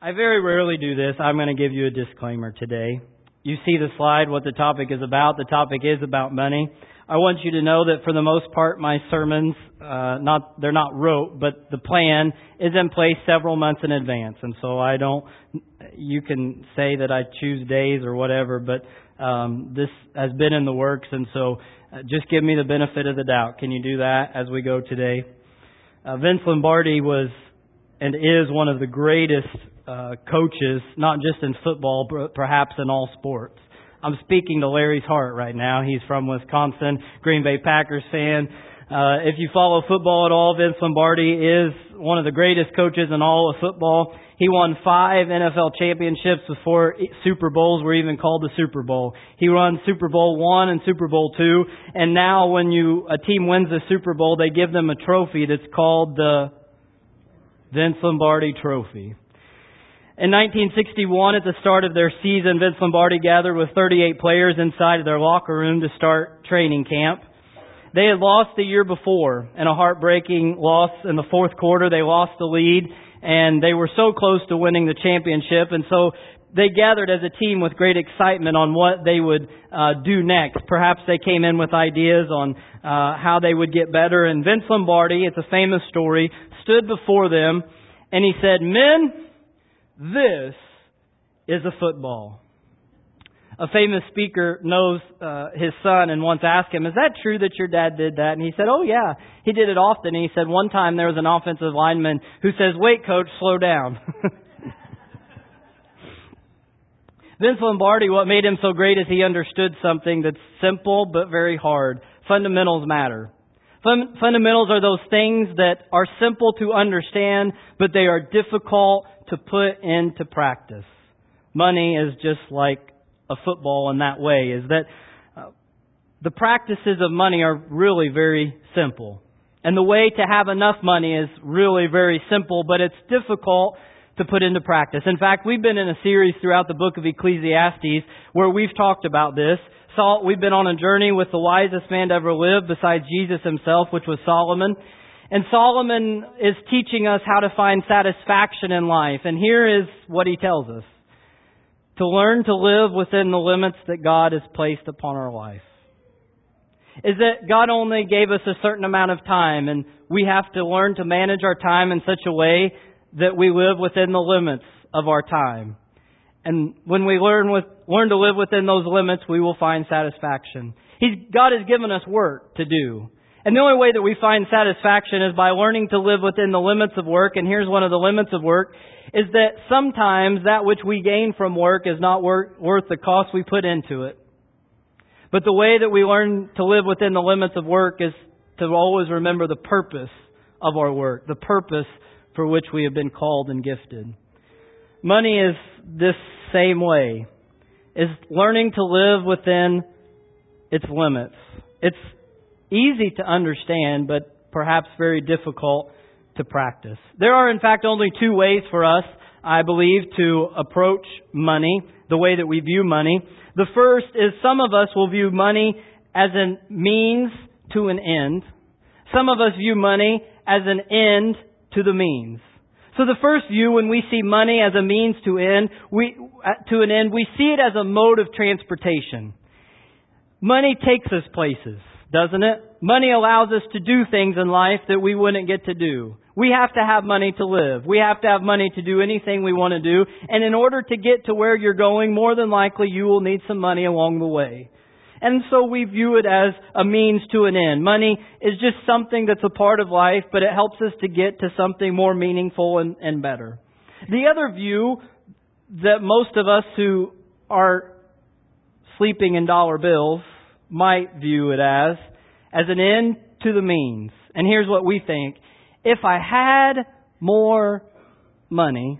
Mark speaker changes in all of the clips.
Speaker 1: I very rarely do this. I'm going to give you a disclaimer today. You see the slide, what the topic is about. The topic is about money. I want you to know that for the most part, my sermons, they're not rote, but the plan is in place several months in advance. And so you can say that I choose days or whatever, but this has been in the works. And so just give me the benefit of the doubt. Can you do that as we go today? Vince Lombardi was and is one of the greatest coaches, not just in football, but perhaps in all sports. I'm speaking to Larry's heart right now. He's from Wisconsin, Green Bay Packers fan. If you follow football at all, Vince Lombardi is one of the greatest coaches in all of football. He won 5 NFL championships before Super Bowls were even called the Super Bowl. He won Super Bowl I and Super Bowl II. And now when a team wins the Super Bowl, they give them a trophy that's called the Vince Lombardi Trophy. In 1961, at the start of their season, Vince Lombardi gathered with 38 players inside of their locker room to start training camp. They had lost the year before in a heartbreaking loss in the fourth quarter. They lost the lead, and they were so close to winning the championship. And so they gathered as a team with great excitement on what they would do next. Perhaps they came in with ideas on how they would get better. And Vince Lombardi, it's a famous story, stood before them, and he said, "Men, this is a football." A famous speaker knows his son and once asked him, "Is that true that your dad did that?" And he said, "Oh yeah, he did it often." And he said one time there was an offensive lineman who says, "Wait, coach, slow down." Vince Lombardi, what made him so great is he understood something that's simple but very hard. Fundamentals matter. Fundamentals are those things that are simple to understand, but they are difficult to put into practice. Money is just like a football in that way, is that the practices of money are really very simple. And the way to have enough money is really very simple, but it's difficult to put into practice. In fact, we've been in a series throughout the book of Ecclesiastes where we've talked about this. We've been on a journey with the wisest man to ever live besides Jesus himself, which was Solomon. And Solomon is teaching us how to find satisfaction in life. And here is what he tells us. To learn to live within the limits that God has placed upon our life. Is that God only gave us a certain amount of time, and we have to learn to manage our time in such a way that we live within the limits of our time. And when we learn to live within those limits, we will find satisfaction. God has given us work to do. And the only way that we find satisfaction is by learning to live within the limits of work. And here's one of the limits of work, is that sometimes that which we gain from work is not worth the cost we put into it. But the way that we learn to live within the limits of work is to always remember the purpose of our work, the purpose for which we have been called and gifted. Money is this same way, is learning to live within its limits. It's easy to understand, but perhaps very difficult to practice. There are, in fact, only 2 ways for us, I believe, to approach money, the way that we view money. The first is some of us will view money as a means to an end. Some of us view money as an end to the means. So the first view, when we see money as a means to an end, we see it as a mode of transportation. Money takes us places, doesn't it? Money allows us to do things in life that we wouldn't get to do. We have to have money to live. We have to have money to do anything we want to do. And in order to get to where you're going, more than likely you will need some money along the way. And so we view it as a means to an end. Money is just something that's a part of life, but it helps us to get to something more meaningful and better. The other view that most of us who are sleeping in dollar bills might view it as an end to the means. And here's what we think. If I had more money,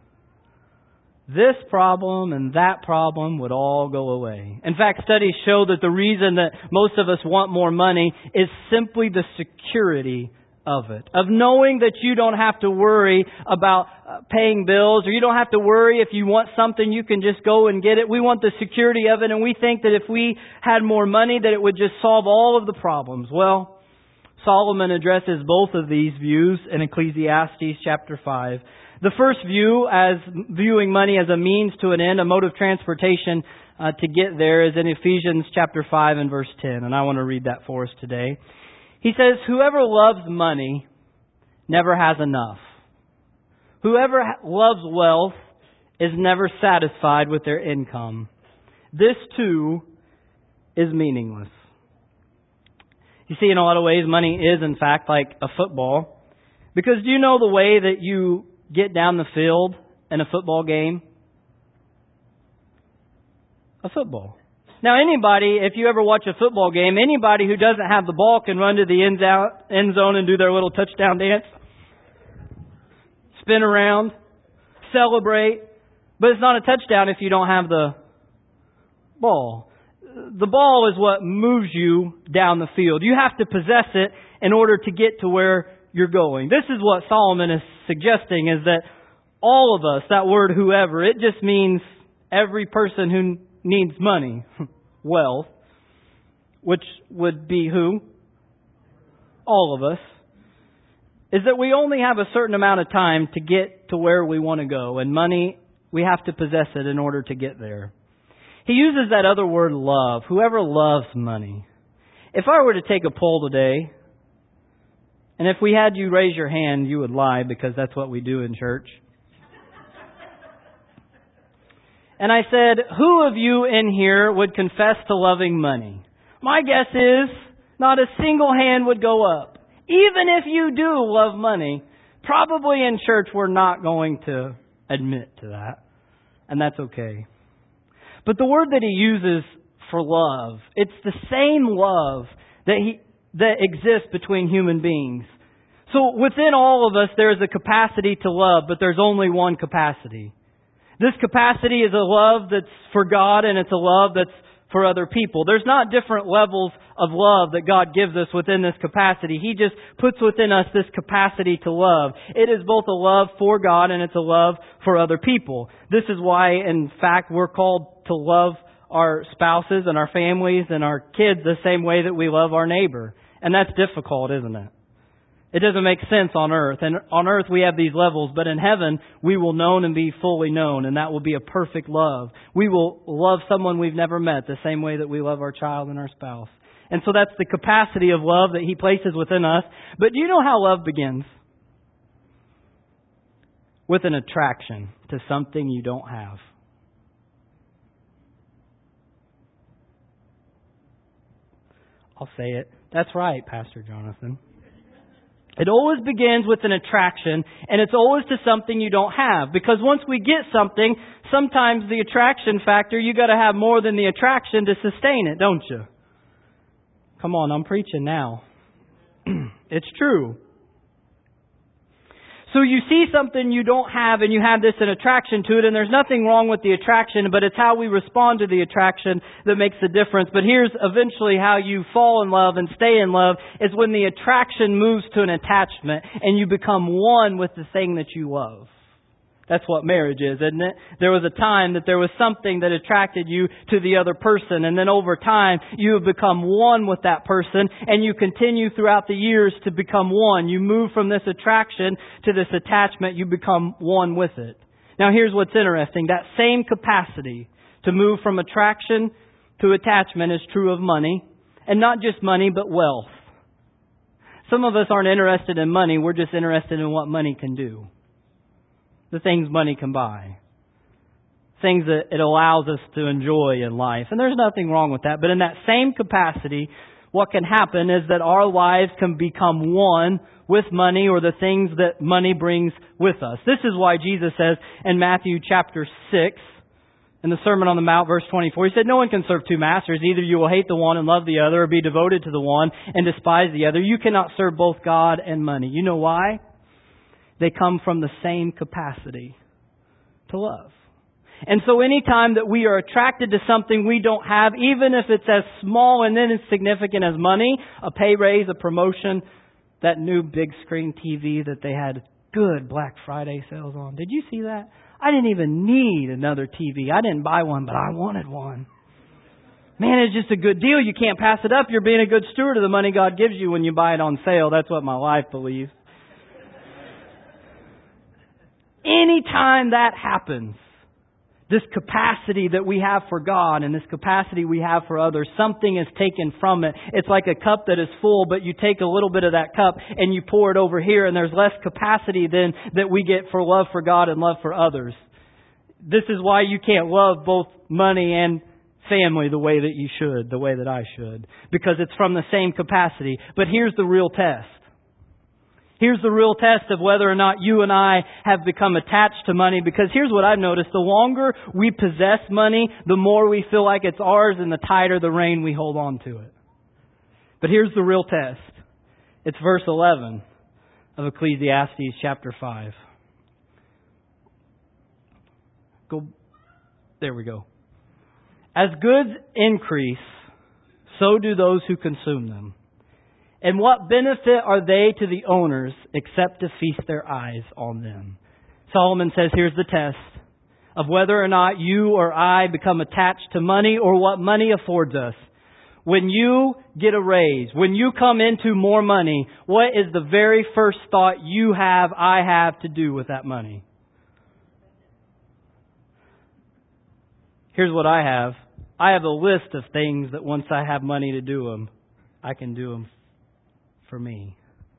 Speaker 1: this problem and that problem would all go away. In fact, studies show that the reason that most of us want more money is simply the security of it. Of knowing that you don't have to worry about paying bills, or you don't have to worry if you want something, you can just go and get it. We want the security of it, and we think that if we had more money that it would just solve all of the problems. Well, Solomon addresses both of these views in Ecclesiastes chapter 5. The first view, as viewing money as a means to an end, a mode of transportation to get there, is in Ephesians chapter 5 and verse 10. And I want to read that for us today. He says, "Whoever loves money never has enough. Whoever loves wealth is never satisfied with their income. This too is meaningless." You see, in a lot of ways, money is in fact like a football. Because do you know the way that you get down the field in a football game? A football. Now anybody, if you ever watch a football game, anybody who doesn't have the ball can run to the end zone and do their little touchdown dance. Spin around. Celebrate. But it's not a touchdown if you don't have the ball. The ball is what moves you down the field. You have to possess it in order to get to where you're going. This is what Solomon is suggesting, is that all of us, that word whoever, it just means every person who needs money, wealth, which would be who? All of us, is that we only have a certain amount of time to get to where we want to go. And money, we have to possess it in order to get there. He uses that other word, love. Whoever loves money. If I were to take a poll today, and if we had you raise your hand, you would lie because that's what we do in church. And I said, who of you in here would confess to loving money? My guess is not a single hand would go up. Even if you do love money, probably in church we're not going to admit to that. And that's okay. But the word that he uses for love, it's the same love that exists between human beings. So within all of us there is a capacity to love, but there's only one capacity. This capacity is a love that's for God, and it's a love that's for other people. There's not different levels of love that God gives us within this capacity. He just puts within us this capacity to love. It is both a love for God and it's a love for other people. This is why, in fact, we're called to love our spouses and our families and our kids the same way that we love our neighbor. And that's difficult, isn't it? It doesn't make sense on earth. And on earth we have these levels, but in heaven we will know and be fully known, and that will be a perfect love. We will love someone we've never met the same way that we love our child and our spouse. And so that's the capacity of love that He places within us. But do you know how love begins? With an attraction to something you don't have. I'll say it. That's right, Pastor Jonathan. It always begins with an attraction, and it's always to something you don't have. Because once we get something, sometimes the attraction factor, you got to have more than the attraction to sustain it, don't you? Come on, I'm preaching now. It's true. So you see something you don't have and you have this an attraction to it, and there's nothing wrong with the attraction, but it's how we respond to the attraction that makes the difference. But here's eventually how you fall in love and stay in love, is when the attraction moves to an attachment and you become one with the thing that you love. That's what marriage is, isn't it? There was a time that there was something that attracted you to the other person, and then over time you have become one with that person, and you continue throughout the years to become one. You move from this attraction to this attachment, you become one with it. Now here's what's interesting. That same capacity to move from attraction to attachment is true of money, and not just money, but wealth. Some of us aren't interested in money, we're just interested in what money can do. The things money can buy. Things that it allows us to enjoy in life. And there's nothing wrong with that. But in that same capacity, what can happen is that our lives can become one with money or the things that money brings with us. This is why Jesus says in Matthew chapter 6, in the Sermon on the Mount, verse 24, He said, "No one can serve two masters. Either you will hate the one and love the other, or be devoted to the one and despise the other. You cannot serve both God and money." You know why? They come from the same capacity to love. And so any time that we are attracted to something we don't have, even if it's as small and insignificant as money, a pay raise, a promotion, that new big screen TV that they had good Black Friday sales on. Did you see that? I didn't even need another TV. I didn't buy one, but I wanted one. Man, it's just a good deal. You can't pass it up. You're being a good steward of the money God gives you when you buy it on sale. That's what my wife believes. Anytime that happens, this capacity that we have for God and this capacity we have for others, something is taken from it. It's like a cup that is full, but you take a little bit of that cup and you pour it over here, and there's less capacity then that we get for love for God and love for others. This is why you can't love both money and family the way that you should, the way that I should, because it's from the same capacity. But here's the real test. Here's the real test of whether or not you and I have become attached to money, because here's what I've noticed. The longer we possess money, the more we feel like it's ours and the tighter the rein we hold on to it. But here's the real test. It's verse 11 of Ecclesiastes chapter 5. There we go. As goods increase, so do those who consume them. And what benefit are they to the owners except to feast their eyes on them? Solomon says here's the test of whether or not you or I become attached to money or what money affords us. When you get a raise, when you come into more money, what is the very first thought you have, I have to do with that money? Here's what I have. I have a list of things that once I have money to do them, I can do them for me.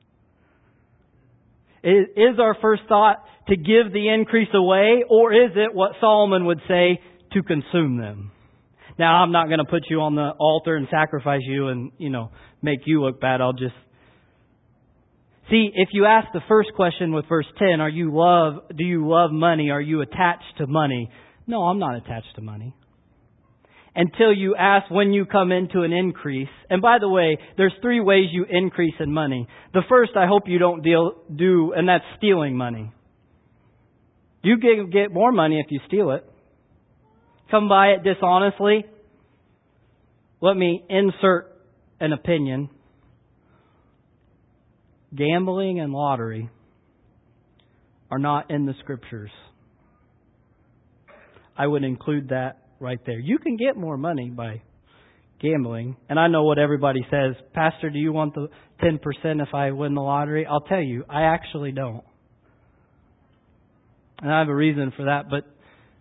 Speaker 1: Is our first thought to give the increase away, or is it what Solomon would say, to consume them? Now, I'm not going to put you on the altar and sacrifice you and, make you look bad. I'll just... See, if you ask the first question with verse 10, do you love money? Are you attached to money? No, I'm not attached to money. Until you ask when you come into an increase. And by the way, there's 3 ways you increase in money. The first, I hope you don't do, and that's stealing money. You get more money if you steal it. Come by it dishonestly. Let me insert an opinion. Gambling and lottery are not in the Scriptures. I would include that right there. You can get more money by gambling. And I know what everybody says. Pastor, do you want the 10% if I win the lottery? I'll tell you, I actually don't. And I have a reason for that, but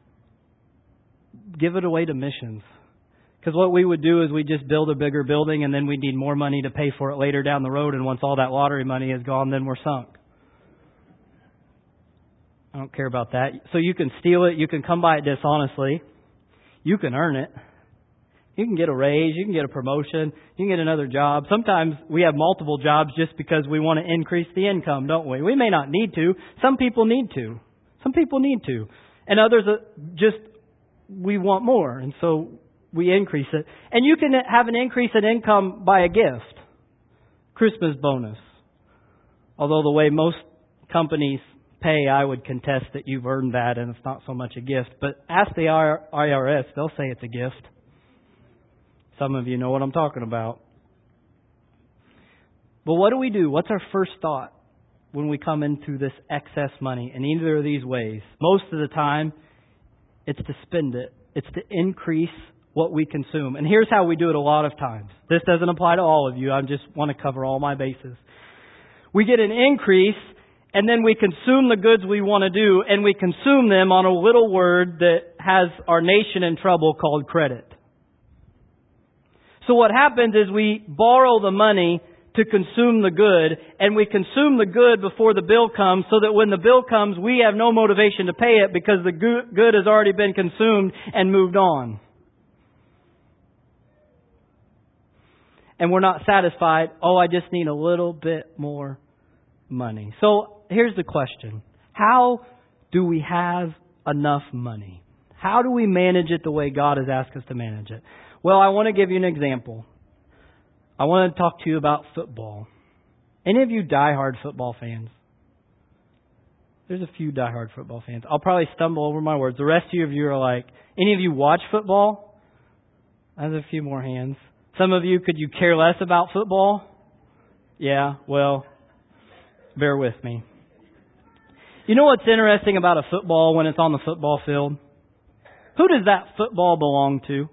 Speaker 1: give it away to missions. Because what we would do is we just build a bigger building and then we need more money to pay for it later down the road. And once all that lottery money is gone, then we're sunk. I don't care about that. So you can steal it. You can come by it dishonestly. You can earn it. You can get a raise. You can get a promotion. You can get another job. Sometimes we have multiple jobs just because we want to increase the income, don't we? We may not need to. Some people need to. Some people need to. And others we want more. And so we increase it. And you can have an increase in income by a gift. Christmas bonus. Although the way most companies pay, I would contest that you've earned that and it's not so much a gift. But ask the IRS, they'll say it's a gift. Some of you know what I'm talking about. But what do we do? What's our first thought when we come into this excess money in either of these ways? Most of the time, it's to spend it. It's to increase what we consume. And here's how we do it a lot of times. This doesn't apply to all of you. I just want to cover all my bases. We get an increase, and then we consume the goods we want to do, and we consume them on a little word that has our nation in trouble called credit. So what happens is we borrow the money to consume the good, and we consume the good before the bill comes, so that when the bill comes, we have no motivation to pay it because the good has already been consumed and moved on. And we're not satisfied. Oh, I just need a little bit more money. So here's the question. How do we have enough money? How do we manage it the way God has asked us to manage it? Well, I want to give you an example. I want to talk to you about football. Any of you diehard football fans? There's a few diehard football fans. I'll probably stumble over my words. The rest of you are like, any of you watch football? There's a few more hands. Some of you, could you care less about football? Yeah, well, bear with me. You know what's interesting about a football when it's on the football field? Who does that football belong to?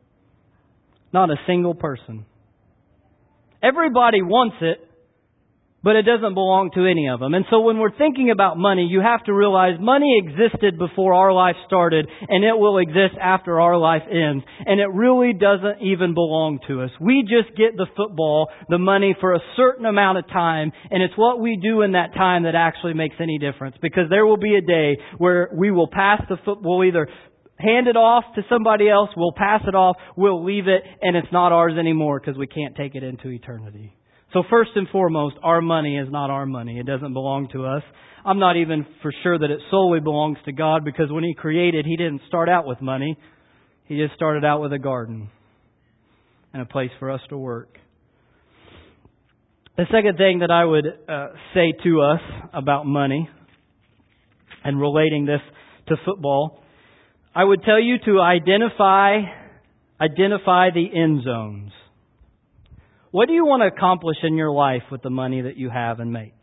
Speaker 1: Not a single person. Everybody wants it, but it doesn't belong to any of them. And so when we're thinking about money, you have to realize money existed before our life started, and it will exist after our life ends. And it really doesn't even belong to us. We just get the football, the money, for a certain amount of time, and it's what we do in that time that actually makes any difference. Because there will be a day where we will pass the football, we'll either hand it off to somebody else, we'll pass it off, we'll leave it, and it's not ours anymore because we can't take it into eternity. So first and foremost, our money is not our money. It doesn't belong to us. I'm not even for sure that it solely belongs to God, because when He created, He didn't start out with money. He just started out with a garden and a place for us to work. The second thing that I would say to us about money and relating this to football, I would tell you to identify the end zones. What do you want to accomplish in your life with the money that you have and make?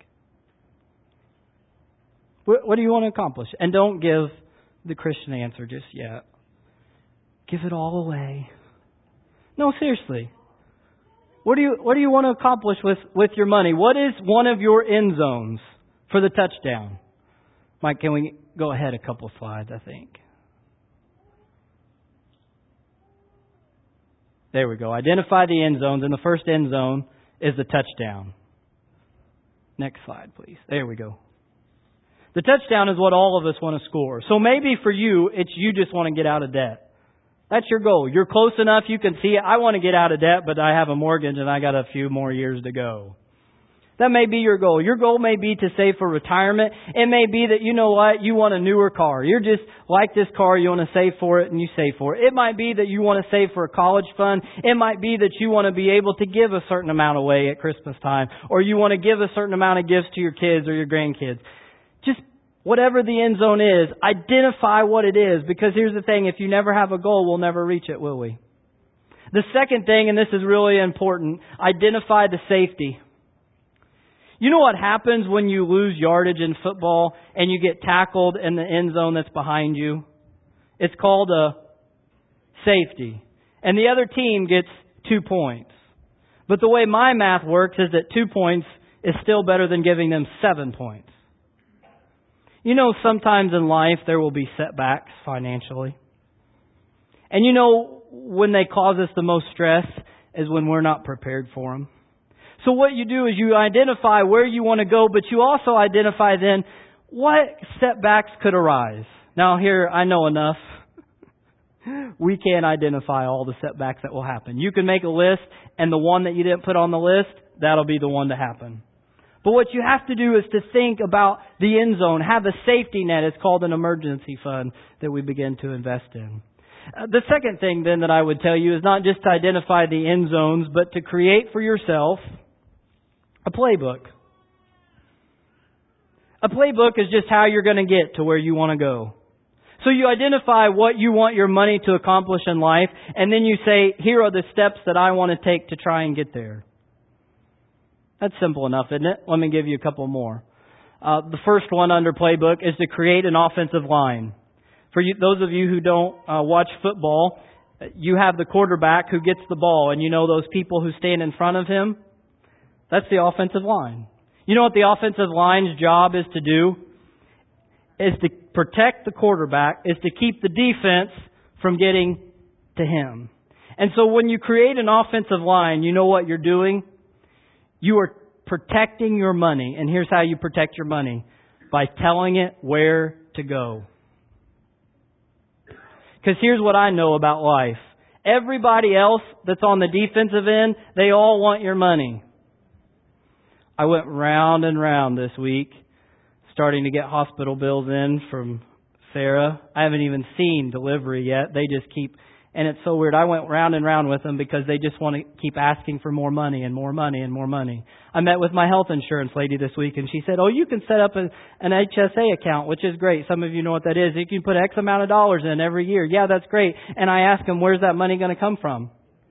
Speaker 1: What do you want to accomplish? And don't give the Christian answer just yet. Give it all away. No, seriously. What do you want to accomplish with your money? What is one of your end zones for the touchdown? Mike, can we go ahead a couple slides, I think? There we go. Identify the end zones, and the first end zone is the touchdown. Next slide, please. There we go. The touchdown is what all of us want to score. So maybe for you, it's you just want to get out of debt. That's your goal. You're close enough, you can see it. I want to get out of debt, but I have a mortgage and I got a few more years to go. That may be your goal. Your goal may be to save for retirement. It may be that, you know what, you want a newer car. You're just like this car, you want to save for it, and you save for it. It might be that you want to save for a college fund. It might be that you want to be able to give a certain amount away at Christmas time, or you want to give a certain amount of gifts to your kids or your grandkids. Just whatever the end zone is, identify what it is, because here's the thing, if you never have a goal, we'll never reach it, will we? The second thing, and this is really important, identify the safety. You know what happens when you lose yardage in football and you get tackled in the end zone that's behind you? It's called a safety. And the other team gets 2 points. But the way my math works is that 2 points is still better than giving them 7 points. You know, sometimes in life there will be setbacks financially. And you know, when they cause us the most stress is when we're not prepared for them. So what you do is you identify where you want to go, but you also identify then what setbacks could arise. Now here, I know enough. We can't identify all the setbacks that will happen. You can make a list, and the one that you didn't put on the list, that'll be the one to happen. But what you have to do is to think about the end zone. Have a safety net. It's called an emergency fund that we begin to invest in. The second thing then that I would tell you is not just to identify the end zones, but to create for yourself a playbook. A playbook is just how you're going to get to where you want to go. So you identify what you want your money to accomplish in life, and then you say, here are the steps that I want to take to try and get there. That's simple enough, isn't it? Let me give you a couple more. The first one under playbook is to create an offensive line. For you, those of you who don't watch football, you have the quarterback who gets the ball, and you know those people who stand in front of him? That's the offensive line. You know what the offensive line's job is to do? Is to protect the quarterback, is to keep the defense from getting to him. And so when you create an offensive line, you know what you're doing? You are protecting your money. And here's how you protect your money. By telling it where to go. Because here's what I know about life. Everybody else that's on the defensive end, they all want your money. I went round and round this week, starting to get hospital bills in from Sarah. I haven't even seen delivery yet. They just keep, and it's so weird. I went round and round with them because they just want to keep asking for more money and more money and more money. I met with my health insurance lady this week, and she said, oh, you can set up an HSA account, which is great. Some of you know what that is. You can put X amount of dollars in every year. Yeah, that's great. And I asked them, where's that money going to come from?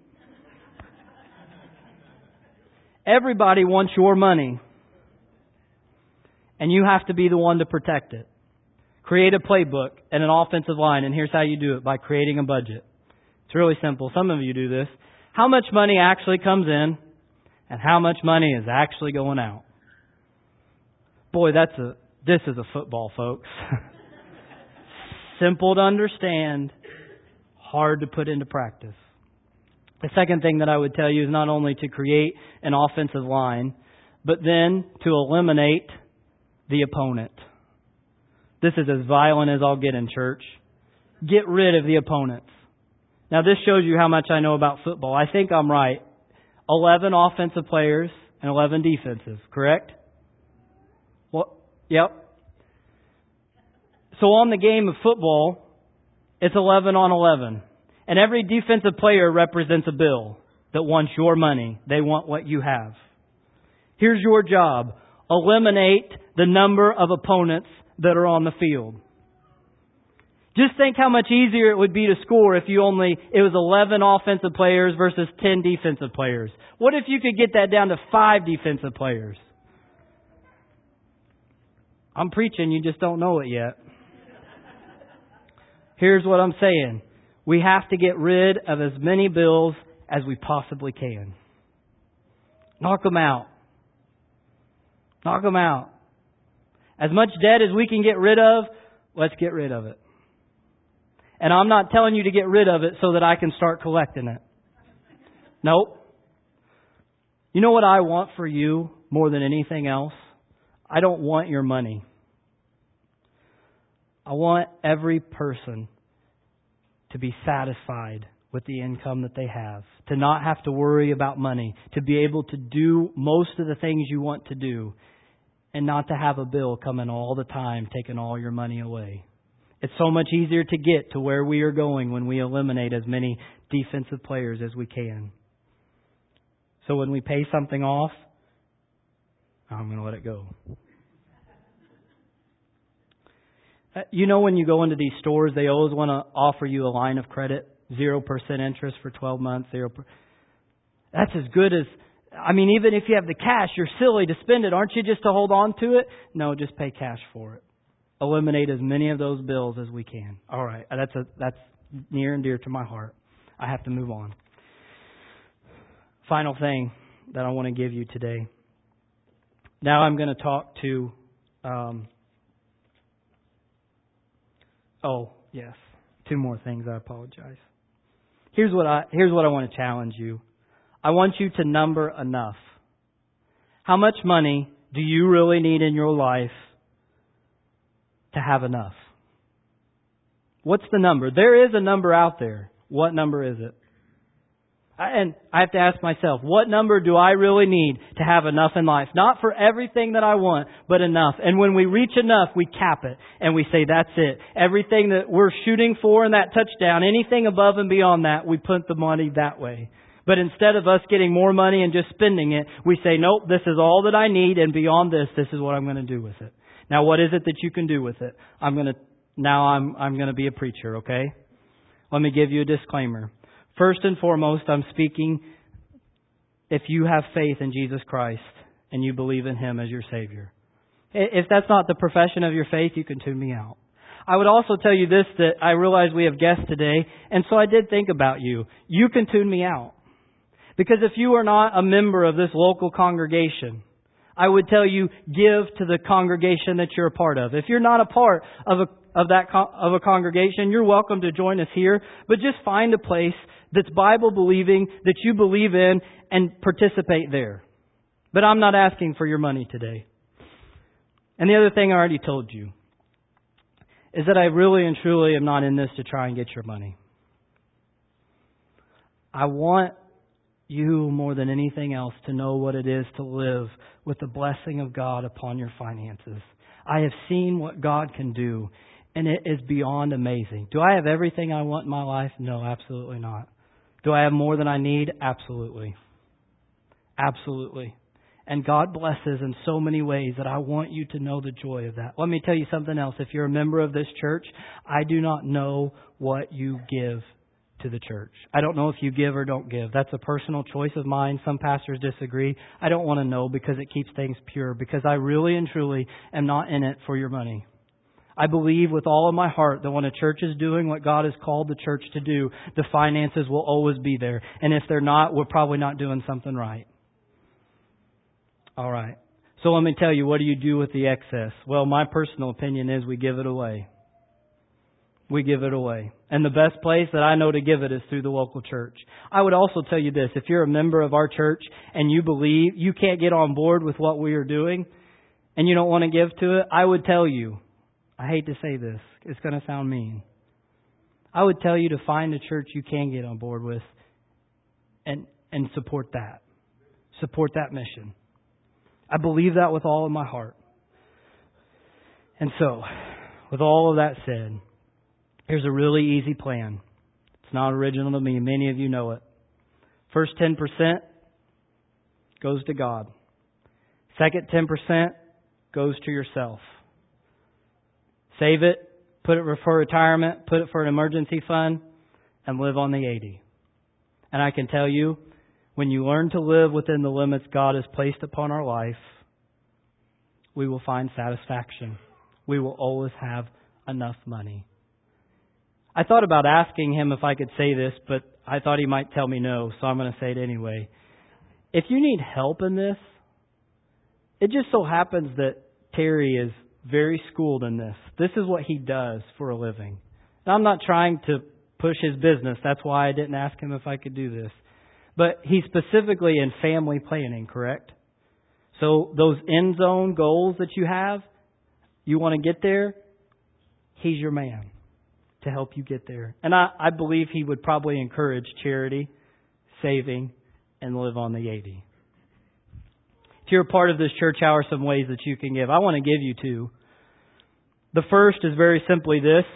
Speaker 1: Everybody wants your money. And you have to be the one to protect it. Create a playbook and an offensive line. And here's how you do it, by creating a budget. It's really simple. Some of you do this. How much money actually comes in and how much money is actually going out. Boy, this is a football, folks. Simple to understand, hard to put into practice. The second thing that I would tell you is not only to create an offensive line, but then to eliminate the opponent. This is as violent as I'll get in church. Get rid of the opponents. Now this shows you how much I know about football. I think I'm right. 11 offensive players and 11 defensive, correct? Well, yep. So on the game of football, it's 11 on 11. And every defensive player represents a bill that wants your money. They want what you have. Here's your job. Eliminate the number of opponents that are on the field. Just think how much easier it would be to score if it was 11 offensive players versus 10 defensive players. What if you could get that down to 5 defensive players? I'm preaching, you just don't know it yet. Here's what I'm saying. We have to get rid of as many bills as we possibly can. Knock them out. Knock them out. As much debt as we can get rid of, let's get rid of it. And I'm not telling you to get rid of it so that I can start collecting it. Nope. You know what I want for you more than anything else? I don't want your money. I want every person to be satisfied with the income that they have, to not have to worry about money, to be able to do most of the things you want to do, and not to have a bill coming all the time taking all your money away. It's so much easier to get to where we are going when we eliminate as many defensive players as we can. So when we pay something off, I'm going to let it go. You know, when you go into these stores, they always want to offer you a line of credit, 0% interest for 12 months. That's as good as, even if you have the cash, you're silly to spend it. Aren't you just to hold on to it? No, just pay cash for it. Eliminate as many of those bills as we can. All right, that's near and dear to my heart. I have to move on. Final thing that I want to give you today. Now I'm going to talk to... two more things. I apologize. Here's what I want to challenge you. I want you to number enough. How much money do you really need in your life to have enough? What's the number? There is a number out there. What number is it? And I have to ask myself, what number do I really need to have enough in life? Not for everything that I want, but enough. And when we reach enough, we cap it and we say, that's it. Everything that we're shooting for in that touchdown, anything above and beyond that, we put the money that way. But instead of us getting more money and just spending it, we say, nope, this is all that I need, and beyond this is what I'm going to do with it. Now, what is it that you can do with it? I'm going to be a preacher, okay? Let me give you a disclaimer. First and foremost, I'm speaking if you have faith in Jesus Christ and you believe in Him as your Savior. If that's not the profession of your faith, you can tune me out. I would also tell you this, that I realize we have guests today, and so I did think about you. You can tune me out. Because if you are not a member of this local congregation, I would tell you, give to the congregation that you're a part of. If you're not a part of a congregation, you're welcome to join us here, but just find a place that's Bible believing, that you believe in, and participate there. But I'm not asking for your money today. And the other thing I already told you is that I really and truly am not in this to try and get your money. I want you more than anything else to know what it is to live with the blessing of God upon your finances. I have seen what God can do, and it is beyond amazing. Do I have everything I want in my life? No, absolutely not. Do I have more than I need? Absolutely. Absolutely. And God blesses in so many ways that I want you to know the joy of that. Let me tell you something else. If you're a member of this church, I do not know what you give to the church. I don't know if you give or don't give. That's a personal choice of mine. Some pastors disagree. I don't want to know because it keeps things pure, because I really and truly am not in it for your money. I believe with all of my heart that when a church is doing what God has called the church to do, the finances will always be there. And if they're not, we're probably not doing something right. All right. So let me tell you, what do you do with the excess? Well, my personal opinion is we give it away. We give it away. And the best place that I know to give it is through the local church. I would also tell you this, if you're a member of our church and you believe you can't get on board with what we are doing and you don't want to give to it, I would tell you, I hate to say this, it's going to sound mean. I would tell you to find a church you can get on board with and support that. Support that mission. I believe that with all of my heart. And so, with all of that said, here's a really easy plan. It's not original to me. Many of you know it. First 10% goes to God. Second 10% goes to yourself. Save it, put it for retirement, put it for an emergency fund, and live on the 80. And I can tell you, when you learn to live within the limits God has placed upon our life, we will find satisfaction. We will always have enough money. I thought about asking him if I could say this, but I thought he might tell me no, so I'm going to say it anyway. If you need help in this, it just so happens that Terry is very schooled in this. This is what he does for a living. Now, I'm not trying to push his business. That's why I didn't ask him if I could do this. But he's specifically in family planning, correct? So those end zone goals that you have, you want to get there, he's your man to help you get there. And I believe he would probably encourage charity, saving, and live on the 80. If you're a part of this church, how are some ways that you can give? I want to give you two. The first is very simply this.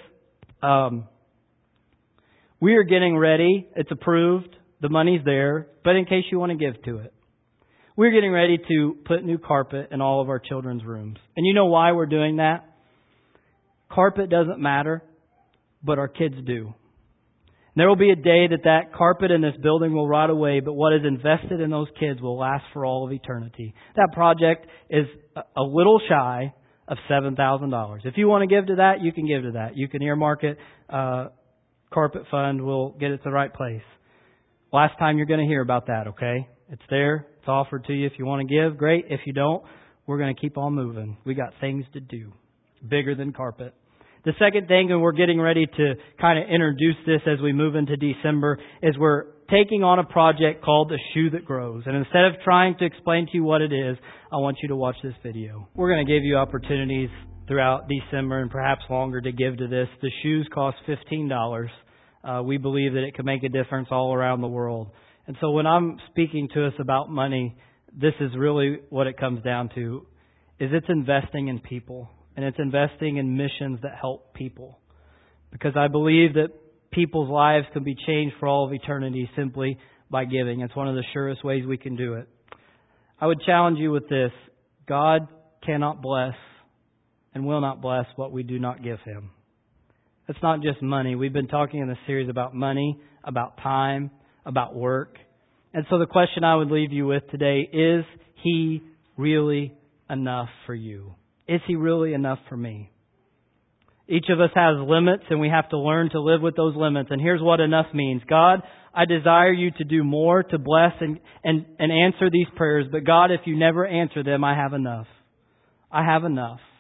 Speaker 1: We are getting ready. It's approved. The money's there. But in case you want to give to it, we're getting ready to put new carpet in all of our children's rooms. And you know why we're doing that? Carpet doesn't matter, but our kids do. There will be a day that carpet in this building will rot away, but what is invested in those kids will last for all of eternity. That project is a little shy of $7,000. If you want to give to that, you can give to that. You can earmark it. Carpet fund will get it to the right place. Last time you're going to hear about that, okay? It's there. It's offered to you. If you want to give, great. If you don't, we're going to keep on moving. We got things to do. Bigger than carpet. The second thing, and we're getting ready to kind of introduce this as we move into December, is we're taking on a project called The Shoe That Grows. And instead of trying to explain to you what it is, I want you to watch this video. We're going to give you opportunities throughout December and perhaps longer to give to this. The shoes cost $15. We believe that it can make a difference all around the world. And so when I'm speaking to us about money, this is really what it comes down to, is it's investing in people. And it's investing in missions that help people. Because I believe that people's lives can be changed for all of eternity simply by giving. It's one of the surest ways we can do it. I would challenge you with this. God cannot bless and will not bless what we do not give Him. It's not just money. We've been talking in this series about money, about time, about work. And so the question I would leave you with today, is He really enough for you? Is He really enough for me? Each of us has limits, and we have to learn to live with those limits. And here's what enough means. God, I desire you to do more, to bless and answer these prayers. But God, if you never answer them, I have enough. I have enough.